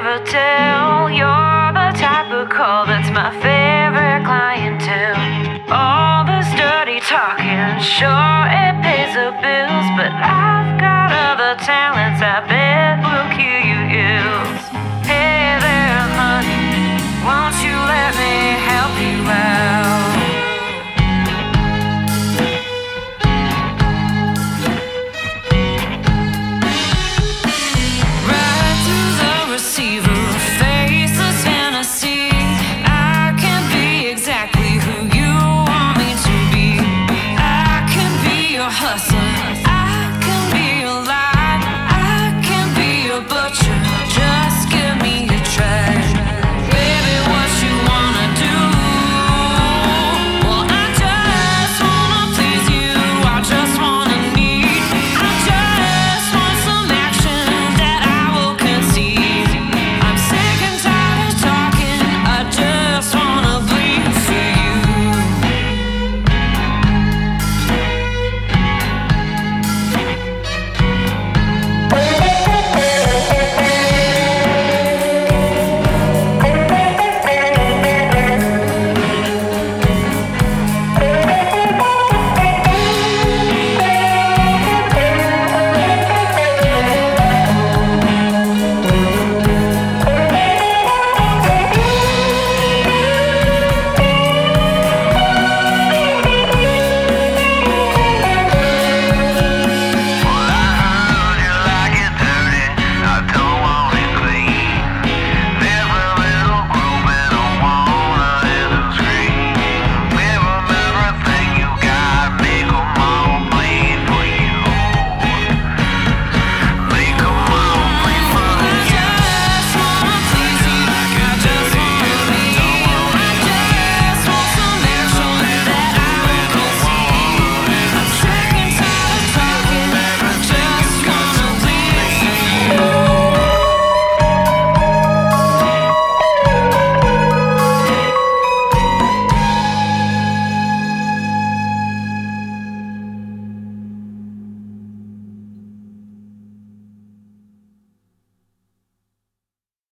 never tell. You're the type of call that's my favorite clientele. All this dirty talking, sure it pays the bills, but I've got other talents I bet will kill you ills. Hey there, honey, won't you let me help you out? Right to the receiver,